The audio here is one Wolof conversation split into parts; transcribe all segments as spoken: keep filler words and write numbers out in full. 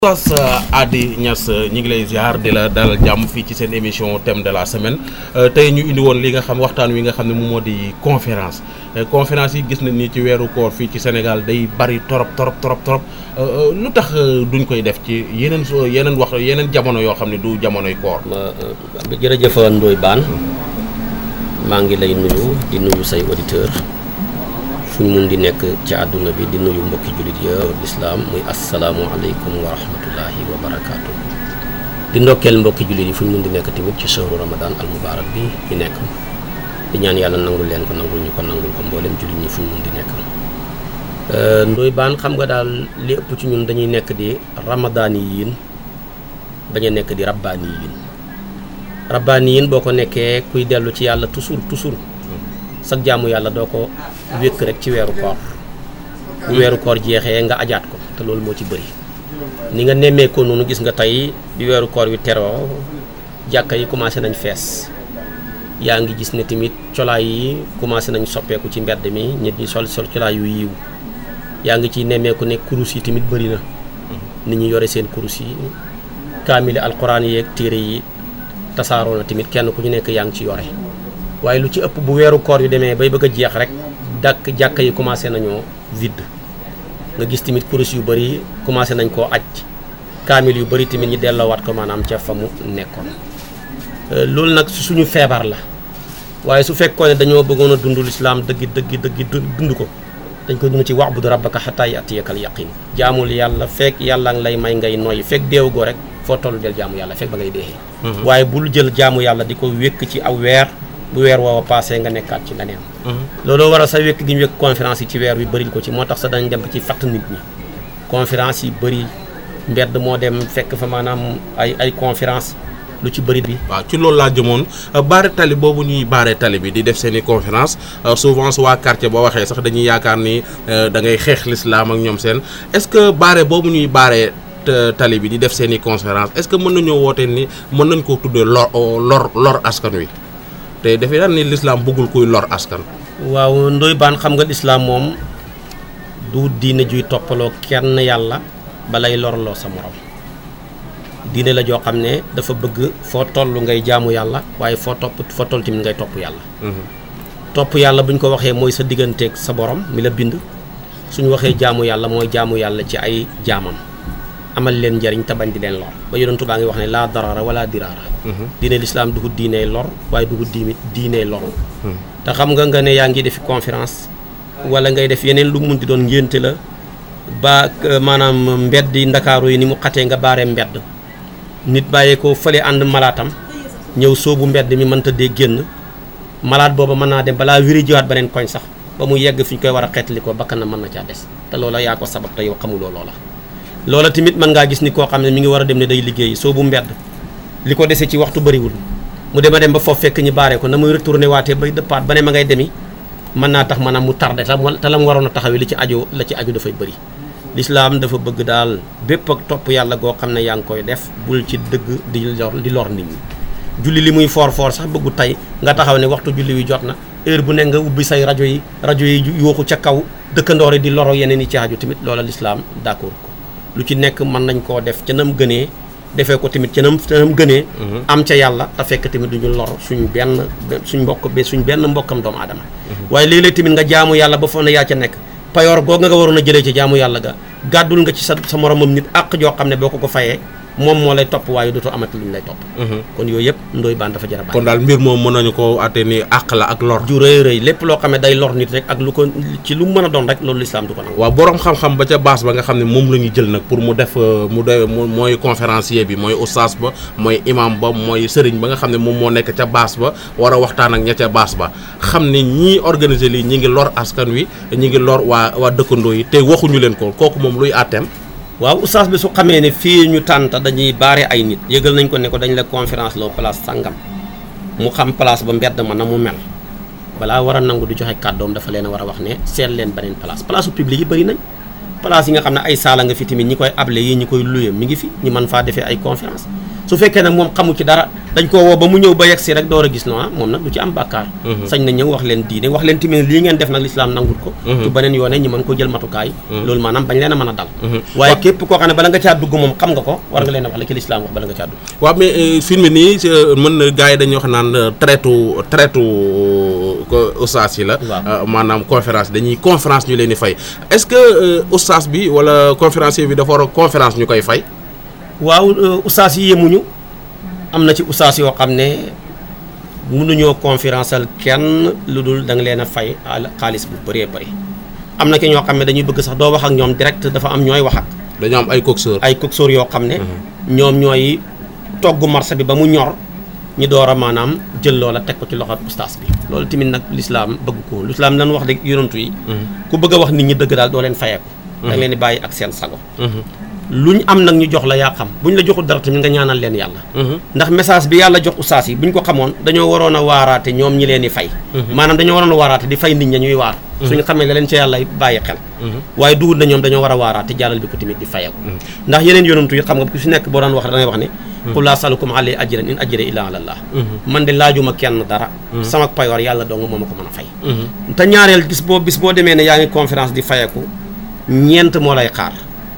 Oustaz Hady Niass ñu ngi lay ziar di la dalal jàmm fii ci seen émission thème de la semaine tey ñu indi woon li nga xam waxtaan wi nga xam ne moom moo di conférence conférence yi gis nañ ni ci weeru koor fii ci Sénégal day bari torop torop torop torop lu tax duñ koy def ci yeneen yeneen wax yeneen jamono yoo xam ne du jamonoy koor. jërëjëf Ndoye Bane maa ngi lay nuyu di nuyu say auditeurs fu ñu mun di nekk ci àdduna bi di nuyu mbokki jullit ya lislaam muy asalaamualeykum wa rahmatullahi wa barakaatu. di ndokkeel mbokki jullit yi fu ñu mun di nekk tamit ci shahru ramadan al mubarak bi ñu nekk di ñaan yàlla nangul leen ko nangul ñu ko nangul ko mboolem jullit ñi fu ñu mun di nekk. Ndoye Bane xam nga daal li ëpp ci ñun dañuy nekk di ramadaani yiin bañ a nekk di rabbaani yiin rabbaani yiin boo ko nekkee kuy dellu ci yàlla toujours toujours sag jaamu yàlla doo ko wékk rek ci weeru koor bu weeru koor jeexee nga ajaat ko te loolu moo ci bëri ni nga nemmee ko noonu gis nga tey bi weeru koor wi teroo jàkka yi commencé nañ fees yaa ngi gis ne tamit colaay yi commencé nañ soppeeku ci mbedd mi nit ñi sol sol colaay yu yiw yaa ngi ciy nemmeeku ne kurus yi tamit bëri na nit ñi yore seen kurus yi kaamili alquran yeeg téere yi tasaaroo na tamit kenn ku ñu nekk yaa ngi ci yore waaye lu ci ëpp bu weeru koor yu demee bay bëgg a jeex rek dàkk jàkka yi commencé nañoo vide nga gis tamit kurus yu bëri commencé nañ koo aj kaamil yu bëri tamit ñi delloowaat ko maanaam ca fa mu nekkoon loolu nag suñu feebar la waaye su fekkoon ne dañoo bëggoon a dund lislaam dëggi dëggi dëggi dund ko dañ ko dund ci wa'budu rabbaka hattaa ya'tiyakal yaqiin jaamul yàlla fekk yàlla ngi lay may ngay noyyi fekk deewu goo rek foo tollu del jaamu yàlla fekk ba ngay deexee waaye bul jël jaamu yàlla di ko wékk ci aw weer bu weer woowa passé nga nekkaat ci leneen looloo waral sa wékk gi ñu wékk conférence yi ci weer wi bëril ko ci moo tax sa dañ dem ci fatt nit ñi conférence yi bëri mbedd moo dem fekk fa maanaam ay ay conférence lu ci bëri bi waaw ci loolu laa jëmoon baare tali boobu ñuy baare tali bi di def seen i conférence souvent su waa quartier boo waxee sax dañuy yaakaar ni da ngay xeex lislaam ak ñoom seen est-ce que baare boobu ñuy baare tali bi di def seen i conférence est-ce que mën nañoo wootee ni mën nañ koo tuddee lor lor lor askan wi te dafay daan ni lislaam bëggul kuy lor askan. waaw Ndoye Bane xam nga lislaam moom du diine juy toppaloo kenn yàlla balay lorloo sa morom diine la joo xam ne dafa bëgg foo toll ngay jaamu yàlla waaye foo topp foo toll tamit ngay topp yàlla. topp yàlla bu ñu ko waxee mooy sa digganteeg sa borom mi la bind suñu waxee jaamu yàlla mooy jaamu yàlla ci ay jaamam amal leen njariñ te bañ di leen lor ba yonentu baa ngi wax ne laa darara wala diraara diine lislaam dugu diinee lor waaye dugu diine diinee loru te xam nga nga ne yaa ngi defi conférence wala ngay def yeneen lu mun di doon ngénte la ba maanaam mbedd yi ndakaaru yi ni mu xatee nga baaree mbedd nit bàyyee ko fële ànd malaatam ñëw soobu mbedd mi mënta dee génn malaat booba mën naa dem balaa wéri jiwaat beneen koñ sax ba mu yegg fi ñu koy war a xeetali ko bakkan na mën na caa des te loola yaa ko sabab te yow xamuloo loola loola tamit mën ngaa gis ni koo xam ne mi ngi war a dem ne day liggéey soo bu mbedd li ko dese ci waxtu bëriwul mu dema dem ba foofu fekk ñi baaree ko na muy retourné waatee bay dëppaat ba ne ma ngay demi mën naa tax maanaam mu tardé te la mu waroon a taxawee li ci aju la ci aju dafay bëri lislaam dafa bëgg daal bépp ak topp yàlla goo xam ne yaa ngi koy def bul ci dëgg di lor di lor nit ñi julli li muy foor foor sax bëggu tey nga taxaw ne waxtu julli wi jot na heure bu ne nga ubbi say rajo yi rajo yi yuuxu ca kaw dëkkandoor yi di loro yeneen yi ci aju tamit loola lislaam d'accord ko lu ci nekk mën nañ koo def ca nam gënee defee ko tamit ca nam ca nam gënee am ca yàlla te fekk tamit duñu lor suñ benn suñ mbokk bi suñ benn mbokkam doomu aadama waaye léeg-léeg tamit nga jaamu yàlla ba foog ne yaa ca nekk payoor googu nga waroon a jëlee ci jaamu yàlla ga gàddul nga ci sa sa moromam nit àq joo xam ne boo ko ko fayee moom moo lay topp waaye dootoo amati lu ñu lay topp kon yooyu yëpp Ndoye Bane dafa jar a bàyyi kon daal mbir moom mën nañu ko àtte ni àq la ak lor ju rëy rëy lépp loo xam ne day lor nit rek ak lu ko ci lu mën a doon rek loolu lislaam du ko nangu waaw boroom xam-xam ba ca baas ba nga xam ne moom la ñu jël nag pour mu def mu de mooy conférencier bi mooy oustaz ba mooy imam ba mooy sëriñ ba nga xam ne moom moo nekk ca baas ba war a waxtaan ak ña ca baas ba xam ne ñii organiser lii ñi ngi lor askan wi ñi ngi lor waa waa dëkkandoo yi te waxuñu leen ko kooku moom luy àtteem waaw oustaz bi su xamee ne fii ñu tànta dañuy baare ay nit yëgal nañ ko ne ko dañ la conférence loo place sàngam mu xam place ba mbedd ma na mu mel balaa war a nangu di joxe kàddoom dafa leen a war a wax ne seet leen beneen place place u public yi bëri nañ place yi nga xam ne ay saala nga fi tamit ñi koy able yi ñi koy luye mi ngi fi ñi mën faa defee ay conférence su fekkee nag moom xamu ci dara dañ koo woo ba mu ñëw ba yegg si rek door a gis noonu moom nag du ci am bàkkaar sañ na ñëw wax leen diine wax leen tamit lii ngeen def nag lislaam nangul ko ci beneen yoone ñi mën ko jël matukaay loolu maanaam bañ leen a mën a dal waaye képp koo xam ne bala nga caa dugg moom xam nga ko war nga leen a wax la ci lislaam wax bala nga caa dugg waaw mais film nii mën na gars yi dañuy wax naan traitu traitu ustaas yi la maanaam conférence dañuy conférence ñu leen di fay est-ce que ustaas bi wala conférencier bi dafa war a conférence ñu koy fay waaw ustaas yi yemuñu am na ci ustaas yoo xam ne mënuñoo conférenceal kenn lu dul da nga leen a fay xaalis bu bëree bëri am na ki ñoo xam ne dañuy bëgg sax doo wax ak ñoom direct dafa am ñooy wax ak dañoo am ay coxeur ay coxeur yoo xam ne ñoom ñooy togg marché bi ba mu ñor ñu door a maanaam jël loola teg ko ci loxo ustaas bi loolu tamit nag lislaam bëgg ko lislaam lan wax de yonantu yi ku bëgg a wax nit ñi dëgg daal doo leen fayeeku da nga leen di bàyyi ak seen sago lu ñu am nag ñu jox la yaa xam bu ñu la joxul dara tamit nga ñaanal leen yàlla ndax message bi yàlla jox ustaas yi bu ñu ko xamoon dañoo waroon a waaraate ñoom ñi leen di fay maanaam dañoo waroon a waaraate di fay nit ña ñuy waar suñu xamee la leen ca yàlla bàyyi xel waaye dugul na ñoom dañoo war a waaraate jàllal bi ko tamit di fayeeku ndax yeneen yonantu yi xam nga ku si nekk boo daan wax dangay wax ne qul laa as'alukum alayhi ajran in ajriya illaa ala Allah man de laajuma kenn dara sama payoor yàlla dong moo ma ko mën a fay te ñaareel bis boo bis boo demee ne yaa ngi conférence di fayeeku ñeent moo lay xaar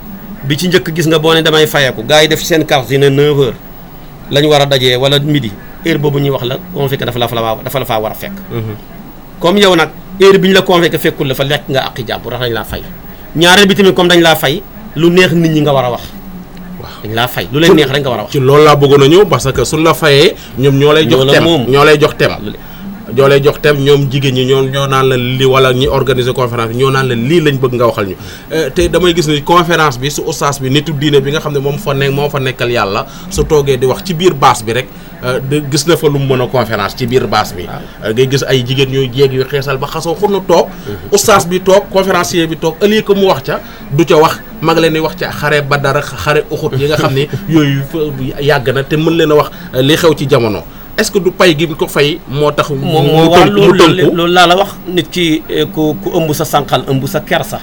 bi ci njëkk gis nga boo ne damay fayeeku gars yi def ci seen carte yi ne neuf heures lañ war a dajee wala midi heure boobu ñuy wax la convoqué dafa la fa dafa la faa war a fekk comme yow nag heure bi ñu la convoqué fekkul la fa lekk nga aqi jàpp tax dañ laa fay ñaareel bi tamit comme dañ laa fay lu neex nit ñi nga war a wax waaw dañ laa fay lu leen neex rek nga war a wax ci loolu laa bëggoon a ñëw parce que suñ la fayee ñoom ñoo lay jox tem ñoo lay jox tem ñoo lay jox tem ñoom jigéen ñi ñoo ñoo naan la li wala ñi organiser conférence bi ñoo naan la lii lañ bëgg nga waxal ñu te damay gis ni conférence bi su ustaas bi nitu diine bi nga xam ne moom fa nekk moo fa nekkal yàlla su toogee di wax ci biir baas bi rek de gis na fa lu mu mën a conférence ci biir baas bi ngay gis ay jigéen ñuy jéeg yu xeesal ba xasoo xur na toog ustaas bi toog conférencier bi toog ëllëg ko mu wax ca du ca wax mag leen di wax ca xare Badar xare Uxud yi nga xam ne yooyu yàgg na te mën leen a wax li xew ci jamono est-ce que du pay gi ko fay moo tax moom moo war loolu loolu laa la wax nit ki ku ku ëmb sa sànqal ëmb sa kersa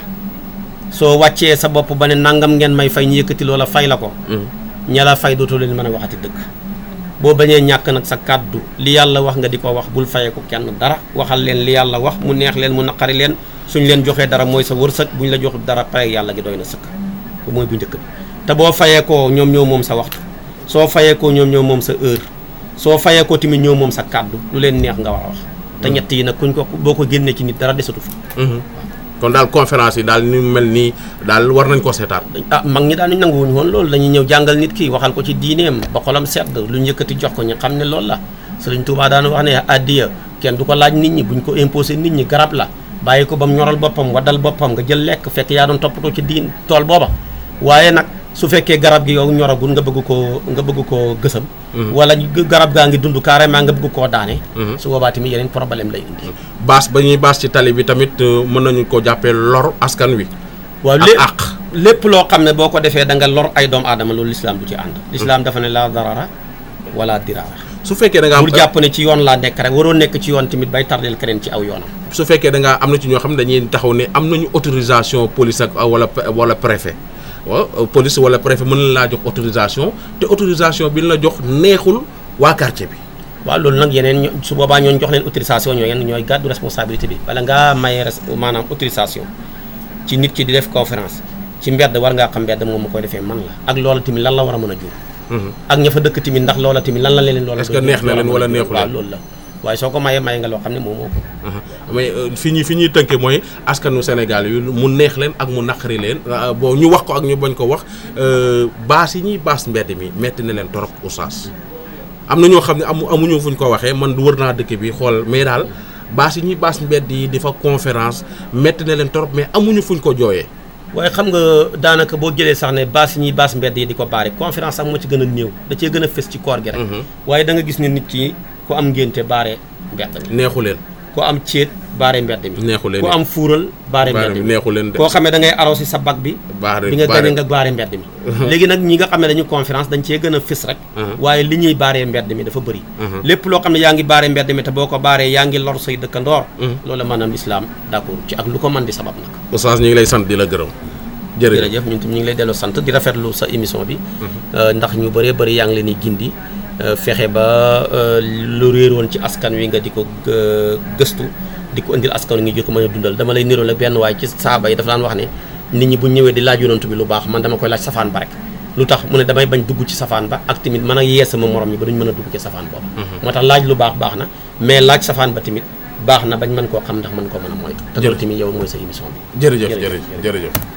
soo wàccee sa bopp ba ne nangam ngeen may fay ñu yëkkati loola fay la ko ña la fay dootoo leen mën a waxati dëgg boo bañee ñàkk nag sa kàddu li yàlla wax nga di ko wax bul fayee ko kenn dara waxal leen li yàlla wax mu neex leen mu naqari leen suñ leen joxee dara mooy sa wërsëg bu ñu la jox dara pay yàlla gi doy na sëkk ko mooy bu njëkk bi te boo fayee ko ñoom ñoo moom sa waxtu soo fayee ko ñoom ñoo moom sa heure soo fayee ko tamit ñoo moom sa kàddu lu leen neex nga war a wax te ñett yi nag kuñ ko boo ko génnee ci nit dara desatu fa kon daal conférence yi daal ni mu mel nii daal war nañ ko seetaat ah mag ñi daal ñu nanguwuñu woon loolu dañuy ñëw jàngal nit ki waxal ko ci diineem ba xolam sedd lu ñu yëkkati jox ko ñu xam ne loolu la Sëriñ Tuubaa daan wax ne addiya kenn du ko laaj nit ñi buñ ko imposé nit ñi garab la bàyyi ko ba mu ñoral boppam waddal boppam nga jël lekk fekk yaa doon toppatoo ci diin tool booba waaye nag su fekkee garab gi yow ñoragul nga bëgg koo nga bëgg koo gësam wala garab gaa ngi dund carrément nga bëgg koo daane su boobaa tamit yeneen problème lay indi baas ba ñuy baas ci tali bi tamit mën nañu ko jàppee lor askan wi waaw lépp lépp loo xam ne boo ko defee da nga lor ay doomu aadama loolu lislaam du ci ànd lislaam dafa ne la darara wala dirara su fekkee da nga am pour jàpp ne ci yoon laa nekk rek waroo nekk ci yoon tamit bay tardeel keneen ci aw yoonam su fekkee da nga am na ci ñoo xam ne dañuy taxaw ne am nañu autorisation police ak wala wala préfet waaw police wala préfet mën na laa jox autorisation te autorisation bi ñu la jox neexul waa quartier bi waaw loolu nag yeneen su boobaa ñooñu jox leen autorisation ñoo yenn ñooy gàddu responsabilité bi bala ngaa maye maanaam autorisation ci nit ki di def conférence ci mbedd war ngaa xam mbedd moom mu koy defee man la ak loola tamit lan la war a mën a jur ak ña fa dëkk tamit ndax loola tamit lan la leen loola est-ce que neex na leen wala neexul waaw loolu la waaye soo ko mayee maye nga loo xam ne moom moo ko mais fi ñuy fi ñuy tënkee mooy askanu Sénégal yu mu neex leen ak mu naqari leen bon ñu wax ko ak ñu bañ ko wax baas yi ñuy baas mbedd mi metti na leen torop oustaz am na ñoo xam ne amu amuñu fuñ ko waxee man wër naa dëkk bi xool mais daal baas yi ñuy baas mbedd yi di fa conférence metti na leen torop mais amuñu fuñ ko jooyee waaye xam nga daanaka boo jëlee sax ne baas yi ñuy baas mbedd yi di ko baare conférence sax moo ci gën a néew da cee gën a fës ci koor gi rek waaye da nga gis ne nit ki ku am ngénte baare mbedd mi neexu leen ku am céet baare mbedd mi neexu leen ku am fuural baare mbedd mi neexu leen koo xamee da ngay arrosé sa bac bi bi nga gane nga baare mbedd mi léegi nag ñi nga xam ne dañu conférence dañ cee gën a fës rek waaye li ñuy baaree mbedd mi dafa bëri lépp loo xam ne yaa ngi baare mbedd mi te boo ko baaree yaa ngi lor say dëkkandoor loolu maanaam lislaam d'accord ci ak lu ko mën di sabab nag oustaz ñu ngi lay sant di la gërëm jërëjëf ñun tam ñu ngi lay delloo sant di rafetlu sa émission bi ndax ñu bëree bëri yaa ngi leen di gindi fexe ba lu réeroon ci askan wi nga di ko gëstu di ko indil askan wi ngi jot ko mën a dundal dama lay niroo la benn waay ci saaba yi dafa daan wax ne nit ñi bu ñëwee di laaj yonantu bi lu baax man dama koy laaj safaan ba rek lu tax mu ne damay bañ dugg ci safaan ba ak tamit mën a yee sama morom yi ba duñ mën a dugg ci safaan boobu moo tax laaj lu baax baax na mais laaj safaan ba tamit baax na bañ mën koo xam ndax mën koo mën a moytu te loolu tamit yow mooy sa émission bi jërëjëf jërëjëf jërëjëf